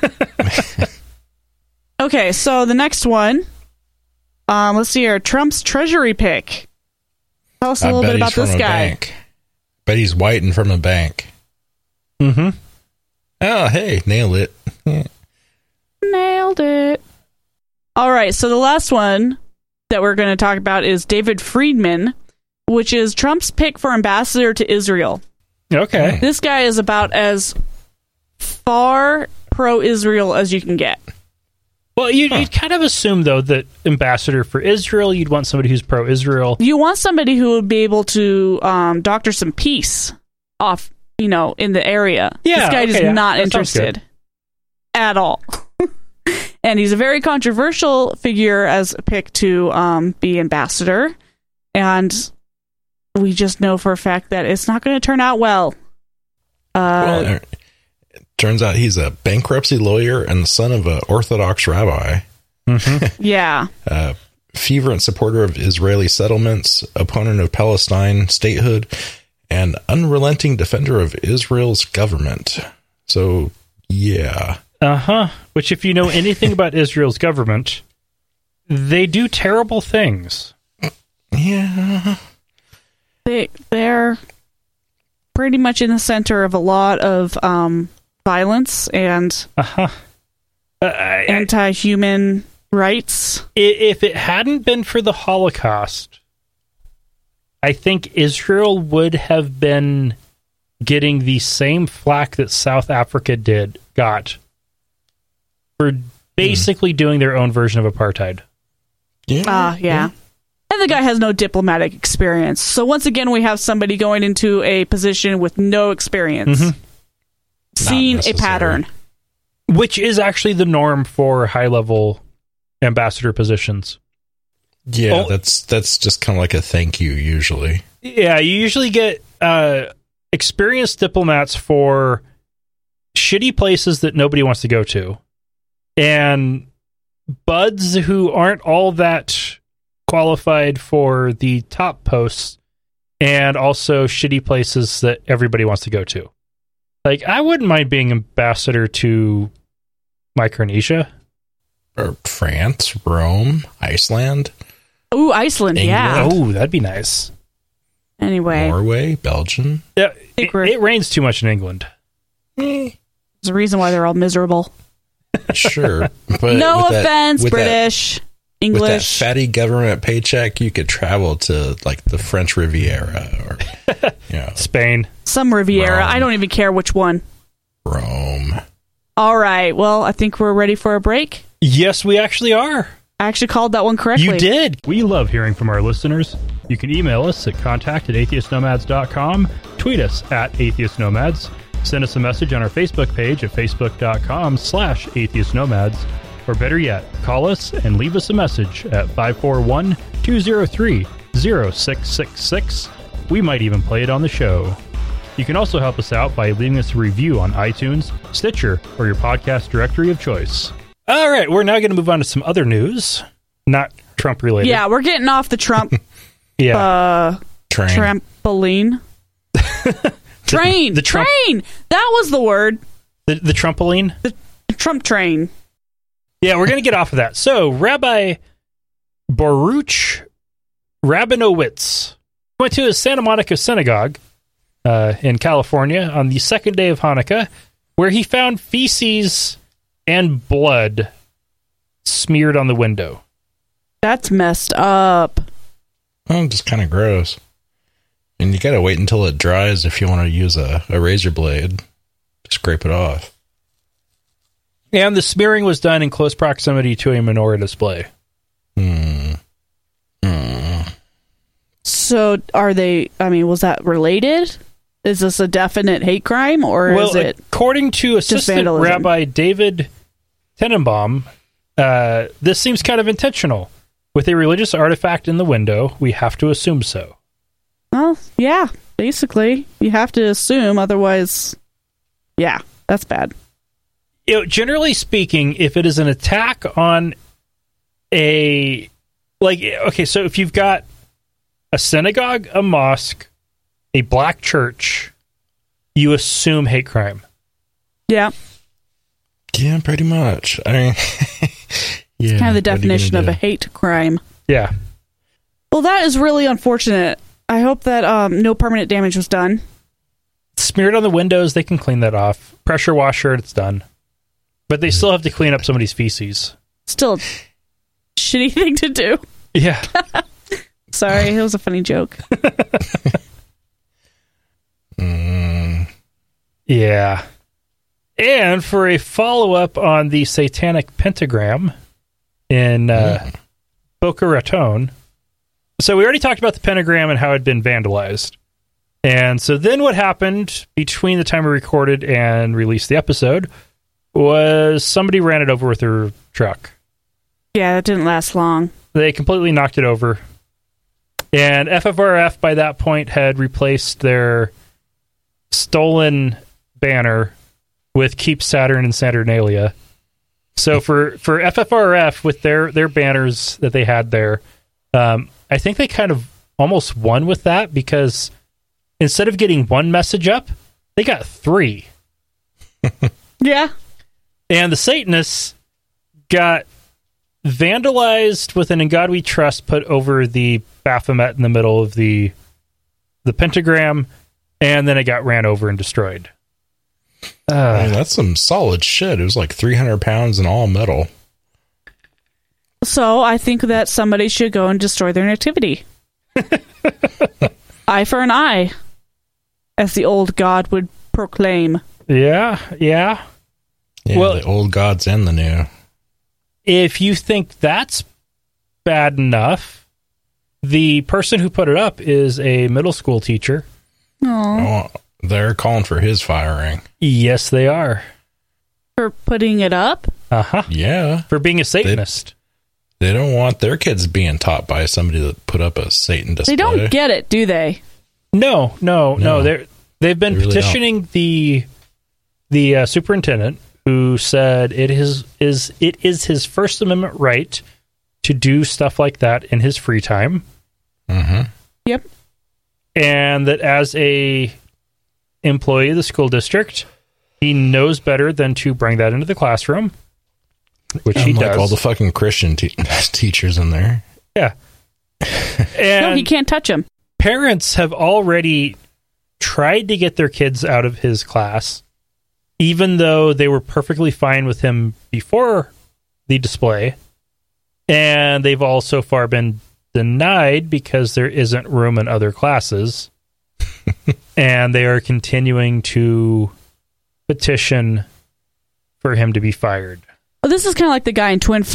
Okay, so the next one. Let's see here. Trump's treasury pick. Tell us a little bit about this guy. Bank. Bet he's white and from a bank. Mm-hmm. Oh, hey, nailed it. Nailed it. All right, so the last one that we're going to talk about is David Friedman, which is Trump's pick for ambassador to Israel. Okay. This guy is about as far pro-Israel as you can get. Well, you'd kind of assume, though, that ambassador for Israel, you'd want somebody who's pro-Israel. You want somebody who would be able to doctor some peace off, in the area. Yeah, this guy is not interested at all. And he's a very controversial figure as a pick to be ambassador. And we just know for a fact that it's not going to turn out well. Well, it turns out he's a bankruptcy lawyer and the son of an Orthodox rabbi. Mm-hmm. Yeah. Fervent supporter of Israeli settlements, opponent of Palestine statehood, and unrelenting defender of Israel's government. So, yeah. Uh-huh. Which, if you know anything about Israel's government, they do terrible things. Yeah. They're pretty much in the center of a lot of violence and anti-human rights. If it hadn't been for the Holocaust, I think Israel would have been getting the same flack that South Africa got for basically doing their own version of apartheid. Yeah. And the guy has no diplomatic experience. So once again, we have somebody going into a position with no experience. Seeing a pattern. Which is actually the norm for high-level ambassador positions. Yeah, that's just kind of like a thank you, usually. Yeah, you usually get experienced diplomats for shitty places that nobody wants to go to. And buds who aren't all that qualified for the top posts, and also shitty places that everybody wants to go to. Like, I wouldn't mind being ambassador to Micronesia. Or France, Rome, Iceland. Ooh, Iceland, yeah. Oh, that'd be nice. Anyway. Norway, Belgium. Yeah, it rains too much in England. There's a reason why they're all miserable. Sure. But no offense, British, English. With that fatty government paycheck, you could travel to, like, the French Riviera or, Spain. Some Riviera. Rome. I don't even care which one. Rome. All right. Well, I think we're ready for a break. Yes, we actually are. I actually called that one correctly. You did. We love hearing from our listeners. You can email us at contact@atheistnomads.com, tweet us @atheistnomads, send us a message on our Facebook page at facebook.com/atheistnomads, or better yet, call us and leave us a message at 541-203-0666. We might even play it on the show. You can also help us out by leaving us a review on iTunes, Stitcher, or your podcast directory of choice. All right, we're now going to move on to some other news, not Trump related. Yeah, we're getting off the Trump Train. trampoline. Train. The Trump, train. That was the word. The trampoline? The Trump train. Yeah, we're going to get off of that. So, Rabbi Baruch Rabinowitz went to his Santa Monica synagogue in California on the second day of Hanukkah, where he found feces and blood smeared on the window. That's messed up. Oh, just kind of gross. And you gotta wait until it dries if you want to use a razor blade to scrape it off. And the smearing was done in close proximity to a menorah display. So are they, was that related? Is this a definite hate crime, or is it according to Assistant Rabbi David Tenenbaum, this seems kind of intentional. With a religious artifact in the window, we have to assume so. Well, yeah, basically. You have to assume, otherwise, yeah, that's bad. Generally speaking, if it is an attack on so if you've got a synagogue, a mosque, a black church, you assume hate crime. Yeah. Yeah, pretty much. I mean, yeah, it's kind of the definition of a hate crime. Yeah. Well, that is really unfortunate. I hope that no permanent damage was done. Smeared on the windows, they can clean that off. Pressure washer, it's done. But they still have to clean up somebody's feces. Still a shitty thing to do. Yeah. Sorry, it was a funny joke. Yeah. And for a follow-up on the satanic pentagram in Boca Raton. So we already talked about the pentagram and how it had been vandalized. And so then what happened between the time we recorded and released the episode was somebody ran it over with their truck. Yeah, that didn't last long. They completely knocked it over. And FFRF by that point had replaced their stolen banner with Keep Saturn and Saturnalia. So for FFRF with their banners that they had there, I think they kind of almost won with that, because instead of getting one message up, they got 3. Yeah. And the Satanists got vandalized with an "In God We Trust" put over the Baphomet in the middle of the pentagram, and then it got ran over and destroyed. Man, that's some solid shit. It was like 300 pounds and all metal. So I think that somebody should go and destroy their nativity. Eye for an eye, as the old god would proclaim. Yeah. Yeah, well, the old gods and the new. If you think that's bad enough, the person who put it up is a middle school teacher. Oh, they're calling for his firing. Yes, they are. For putting it up? Uh-huh. Yeah. For being a Satanist. They don't want their kids being taught by somebody that put up a Satan display. They don't get it, do they? No. They've been petitioning the superintendent, who said it is his First Amendment right to do stuff like that in his free time. Mm-hmm. Yep. And that as a employee of the school district, he knows better than to bring that into the classroom, which he does. All the fucking Christian teachers in there. Yeah. And no, he can't touch him. Parents have already tried to get their kids out of his class, even though they were perfectly fine with him before the display. And they've all so far been denied because there isn't room in other classes. And they are continuing to petition for him to be fired. Well, this is kind of like the guy in Twin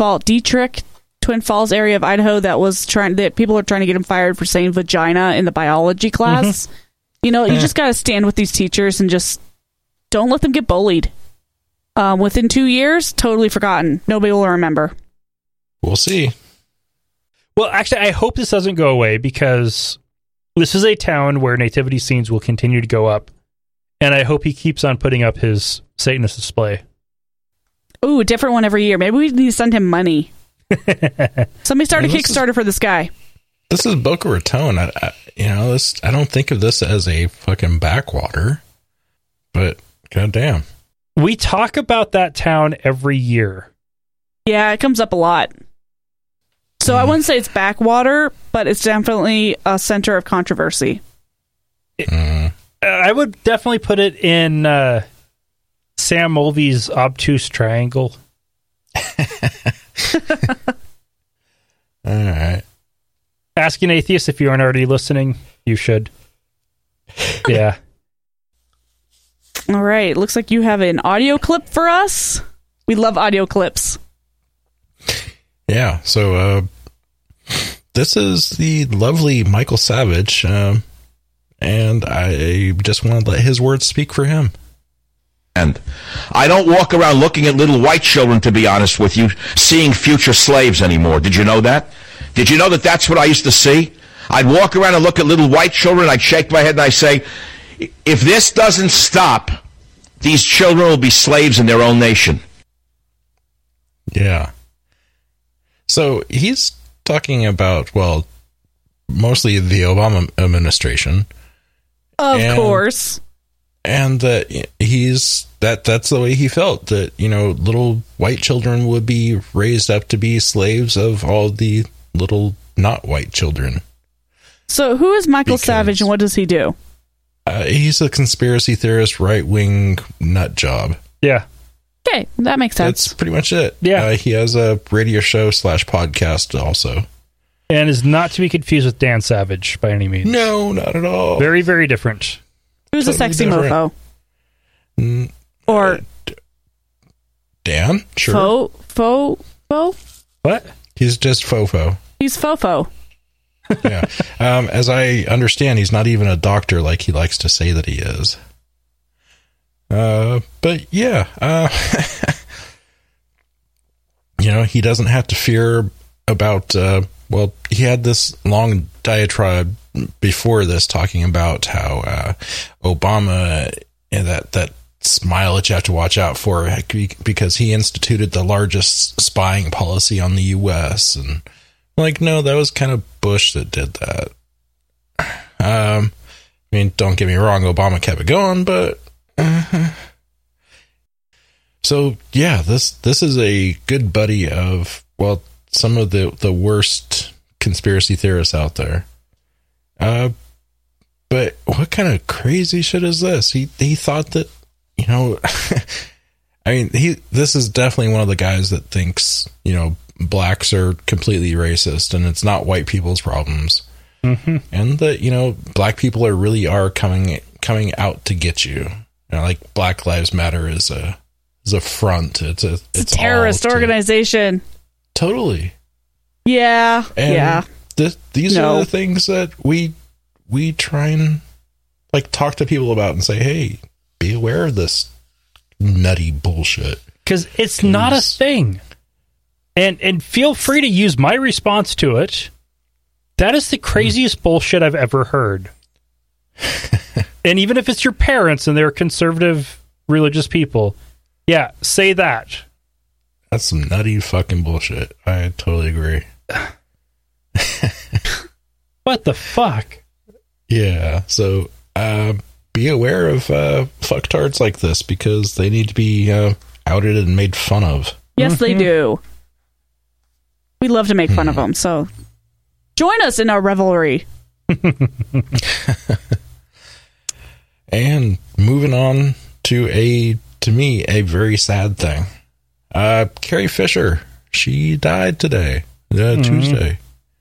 Falls area of Idaho that people are trying to get him fired for saying vagina in the biology class. Mm-hmm. You know, you just got to stand with these teachers and just don't let them get bullied. Within 2 years, totally forgotten. Nobody will remember. We'll see. Well, actually, I hope this doesn't go away, because this is a town where nativity scenes will continue to go up. And I hope he keeps on putting up his Satanist display. Ooh, a different one every year. Maybe we need to send him money. Somebody start a Kickstarter for this guy. This is Boca Raton. I don't think of this as a fucking backwater, but goddamn. We talk about that town every year. Yeah, it comes up a lot. So I wouldn't say it's backwater, but it's definitely a center of controversy. I would definitely put it in Sam Mulvey's obtuse triangle. All right. Ask an Atheist. If you aren't already listening, you should. Yeah. All right. Looks like you have an audio clip for us. We love audio clips. Yeah. So this is the lovely Michael Savage, and I just want to let his words speak for him. And I don't walk around looking at little white children, to be honest with you, seeing future slaves anymore. Did you know that? Did you know that that's what I used to see? I'd walk around and look at little white children, I'd shake my head and I'd say, if this doesn't stop, these children will be slaves in their own nation. Yeah. So he's talking about, well, mostly the Obama administration. Of course. And that that's the way he felt, that, little white children would be raised up to be slaves of all the little not white children. So who is Michael Savage and what does he do? He's a conspiracy theorist, right-wing nut job. Yeah. Okay, that makes sense. That's pretty much it. Yeah. He has a radio show / podcast also. And is not to be confused with Dan Savage by any means. No, not at all. Very, very different. Who's a sexy mofo? Or Dan? Sure. Fo? What? He's just fofo. He's fofo. Yeah. As I understand, he's not even a doctor like he likes to say that he is. But yeah, he doesn't have to fear about, he had this long diatribe before this talking about how Obama and that smile that you have to watch out for because he instituted the largest spying policy on the U.S. And no, that was kind of Bush that did that. Don't get me wrong, Obama kept it going, but so yeah, this is a good buddy of some of the worst conspiracy theorists out there. But what kind of crazy shit is this? He thought that, this is definitely one of the guys that thinks, blacks are completely racist and it's not white people's problems. Mm-hmm. And that, black people are coming out to get you. Black Lives Matter is a front. It's a terrorist organization. Totally. Yeah. And yeah. these are the things that we try and like talk to people about and say, hey, be aware of this nutty bullshit. Because it's not a thing. And feel free to use my response to it. That is the craziest bullshit I've ever heard. And even if it's your parents and they're conservative religious people, yeah, say that. That's some nutty fucking bullshit. I totally agree. What the fuck? Yeah, so be aware of fucktards like this because they need to be outed and made fun of. Yes, they do. We love to make fun of them, so join us in our revelry. And moving on to me, a very sad thing. Carrie Fisher, she died today, Tuesday.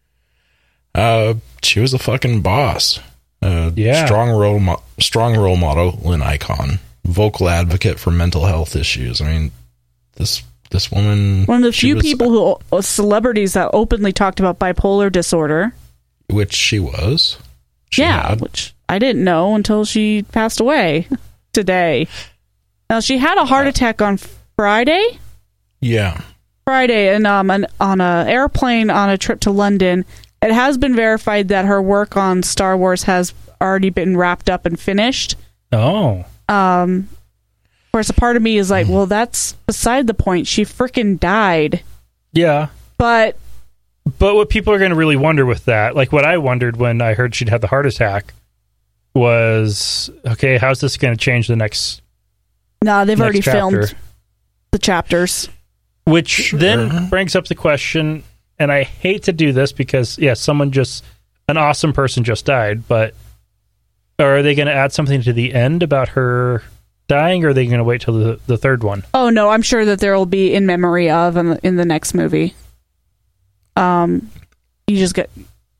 She was a fucking boss. Strong role model and icon, vocal advocate for mental health issues. I mean, this woman, one of the few people celebrities that openly talked about bipolar disorder, which she was. Which I didn't know until she passed away today. Now she had a heart attack on Friday. Yeah, Friday, and on an airplane on a trip to London. It has been verified that her work on Star Wars has already been wrapped up and finished. Oh. Of course, a part of me is like, well, that's beside the point. She freaking died. Yeah. But what people are going to really wonder with that, like what I wondered when I heard she'd had the heart attack, was, okay, how's this going to change the next No, they've already chapter? Filmed the chapters. Which then brings up the question, and I hate to do this because, an awesome person just died, but are they going to add something to the end about her dying, or are they going to wait till the third one? Oh, no, I'm sure that there will be in memory of in the next movie. You just get...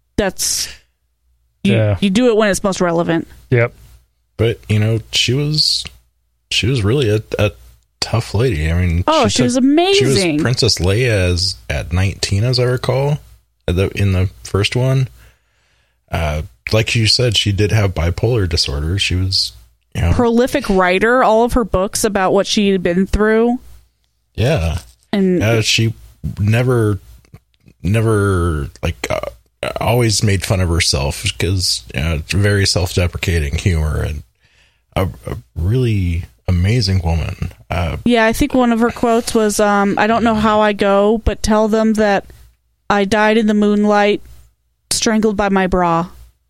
You do it when it's most relevant. Yep. But, she was really a tough lady. I mean, she was amazing. She was Princess Leia at 19, as I recall, in the first one. Like you said, she did have bipolar disorder. She was prolific writer. All of her books about what she had been through. Yeah, and she never always made fun of herself because very self-deprecating humor and a really amazing woman. I think one of her quotes was, I don't know how I go, but tell them that I died in the moonlight, strangled by my bra.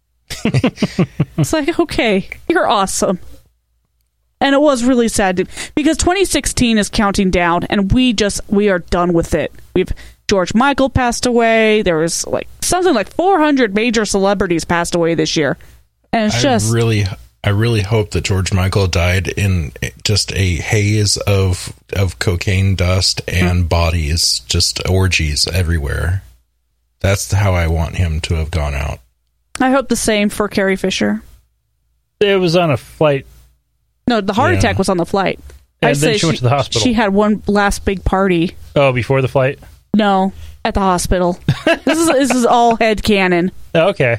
It's like, okay, you're awesome. And it was really sad because 2016 is counting down and we are done with it. George Michael passed away. There was something like 400 major celebrities passed away this year. And it's I really hope that George Michael died in just a haze of cocaine dust and bodies, just orgies everywhere. That's how I want him to have gone out. I hope the same for Carrie Fisher. It was on a flight. No, the heart attack was on the flight. And then she went to the hospital. She had one last big party. Oh, before the flight? No, at the hospital. This is all headcanon. Oh, okay.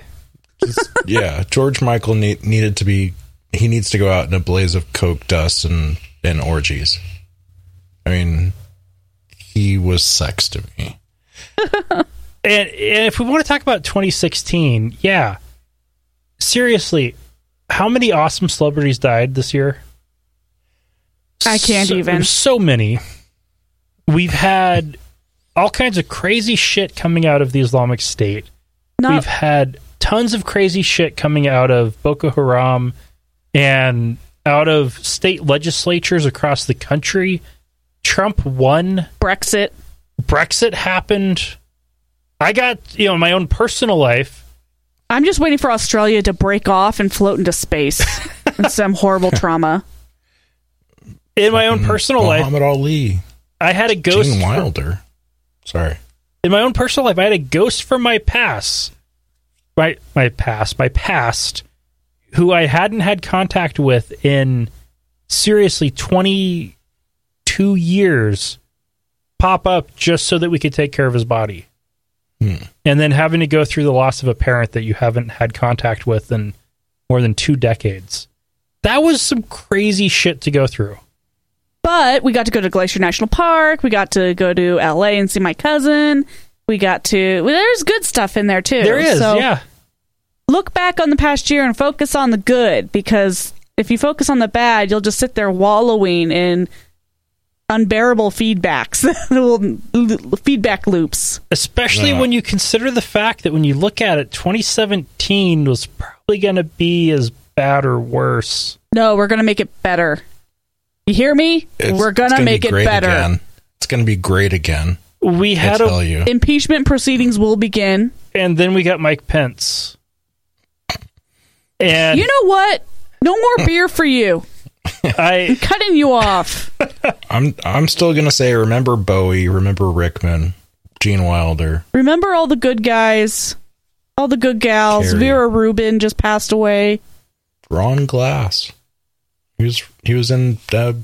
George Michael needed to be... He needs to go out in a blaze of coke dust and orgies. I mean, he was sex to me. And if we want to talk about 2016, seriously, how many awesome celebrities died this year? I can't even. So many. We've had all kinds of crazy shit coming out of the Islamic State. We've had tons of crazy shit coming out of Boko Haram and out of state legislatures across the country. Trump won. Brexit happened. I got, in my own personal life. I'm just waiting for Australia to break off and float into space in some horrible trauma. In my own personal life, Muhammad Ali. I had a ghost. Gene Wilder. Sorry. In my own personal life, I had a ghost from my past. My past, who I hadn't had contact with in seriously 22 years, pop up just so that we could take care of his body. And then having to go through the loss of a parent that you haven't had contact with in more than 2 decades. That was some crazy shit to go through. But we got to go to Glacier National Park. We got to go to LA and see my cousin. We got to... There's good stuff in there, too. There is, yeah. Look back on the past year and focus on the good, because if you focus on the bad, you'll just sit there wallowing in unbearable feedback loops. Especially when you consider the fact that when you look at it, 2017 was probably going to be as bad or worse. No, we're going to make it better. You hear me? We're going to make it better. Again. It's going to be great again. We had impeachment proceedings will begin. And then we got Mike Pence. And you know what? No more beer for you. I'm cutting you off. I'm still gonna say, remember Bowie, remember Rickman, Gene Wilder. Remember all the good guys, all the good gals. Carrie. Vera Rubin just passed away. Ron Glass. He was in.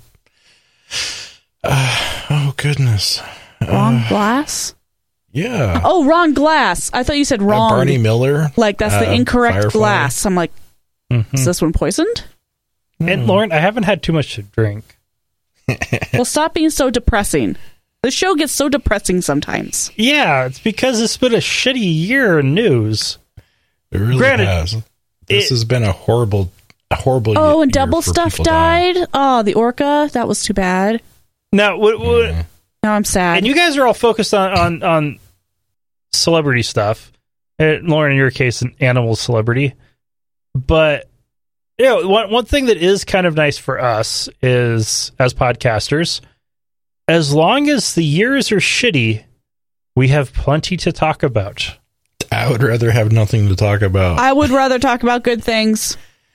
Oh goodness. Ron Glass. Yeah. Oh, Ron Glass. I thought you said wrong. Barney Miller. Like that's the incorrect Firefly. glass. I'm like, is this one poisoned? And Lauren, I haven't had too much to drink. Well, stop being so depressing. The show gets so depressing sometimes. Yeah, it's because it's been a shitty year in news. It really has. This has been a horrible Oh, and Double Stuff died. Oh, the orca. That was too bad. Now, Now I'm sad. And you guys are all focused on celebrity stuff. Lauren, in your case, an animal celebrity. But one thing that is kind of nice for us is, as podcasters, as long as the years are shitty, we have plenty to talk about. I would rather have nothing to talk about. I would rather talk about good things.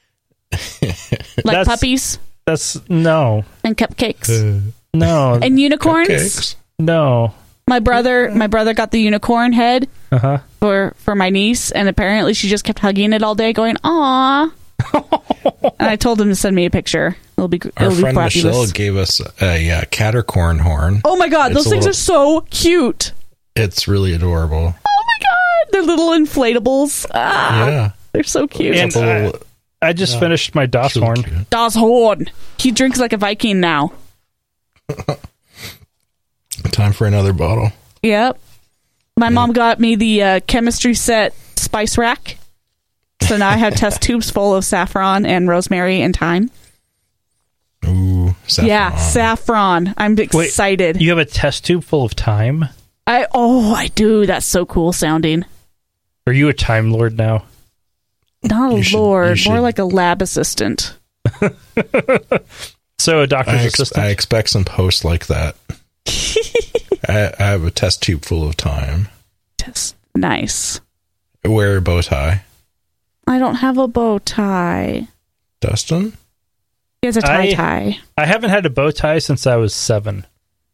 Like puppies. No. And cupcakes. No. And unicorns. Cupcakes? No. My brother got the unicorn head for my niece, and apparently she just kept hugging it all day, going, "Aw." And I told him to send me a picture. Our friend Michelle gave us a Capricorn horn. Oh my god, those things are so cute. It's really adorable. Oh my god, they're little inflatables. Yeah, they're so cute. And I just finished my Das Horn. Really Das Horn. He drinks like a Viking now. Time for another bottle. Yep. My mom got me the chemistry set spice rack. So now I have test tubes full of saffron and rosemary and thyme. Ooh, saffron. Yeah, saffron. I'm excited. Wait, you have a test tube full of thyme? I do. That's so cool sounding. Are you a time lord now? Not a lord, more like a lab assistant. So a doctor's assistant? I expect some posts like that. I have a test tube full of thyme. Just nice. Wear a bow tie. I don't have a bow tie. Dustin? He has a tie. I haven't had a bow tie since I was 7.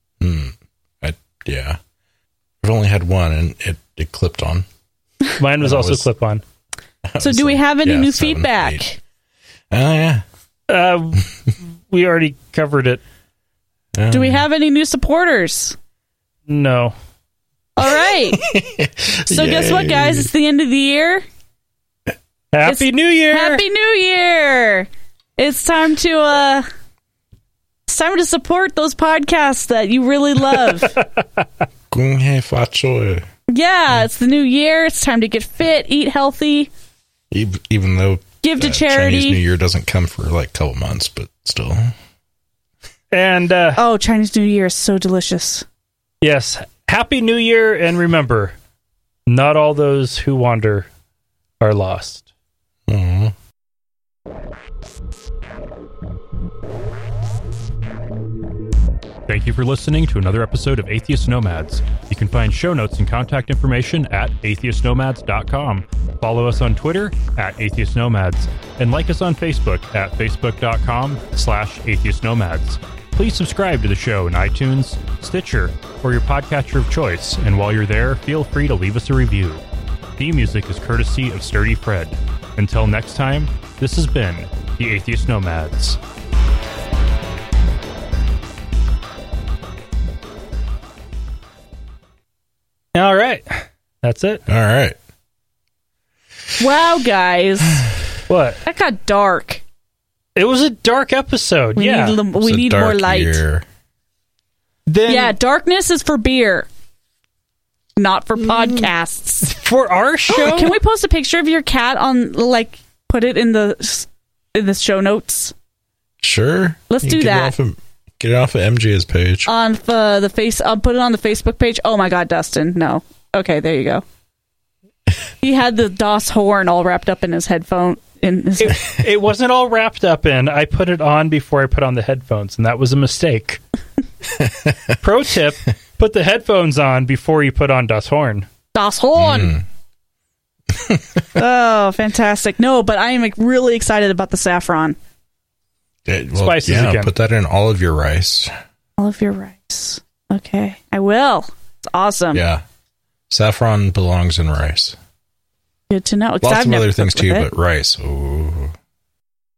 Yeah. I've only had one, and it clipped on. Mine was also clip-on. So do we have any new feedback? Oh, yeah. We already covered it. Do we have any new supporters? No. All right. So guess what, guys? It's the end of the year. Happy New Year! Happy New Year! It's time to support those podcasts that you really love. Yeah, it's the new year. It's time to get fit, eat healthy. Even though give to charity. Chinese New Year doesn't come for like a couple months, but still. And Chinese New Year is so delicious. Yes. Happy New Year, and remember, not all those who wander are lost. Aww. Thank you for listening to another episode of Atheist Nomads. You can find show notes and contact information at atheistnomads.com. Follow us on Twitter at Atheist Nomads, and like us on Facebook at facebook.com/atheistnomads. Please subscribe to the show in iTunes, Stitcher, or your podcatcher of choice, and while you're there, feel free to leave us a review. Theme music is courtesy of Sturdy Fred. Until next time, this has been the Atheist Nomads. All right. That's it. All right. Wow, guys. What? That got dark. It was a dark episode. We need more light. Year. Yeah, darkness is for beer, not for podcasts. For our show? Can we post a picture of your cat on, like, put it in the show notes? Sure. Let's do that. Get it off of MJ's page. On the face, I'll put it on the Facebook page. Oh my God, Dustin. No. Okay, there you go. He had the DOS horn all wrapped up in his headphone. It wasn't all wrapped up in. I put it on before I put on the headphones, and that was a mistake. Pro tip, put the headphones on before you put on Das Horn. Das Horn! Oh, fantastic. No, but I am really excited about the saffron. Spices again. Put that in all of your rice. All of your rice. Okay, I will. It's awesome. Yeah. Saffron belongs in rice. Good to know. Lots of other things too, but rice. Ooh.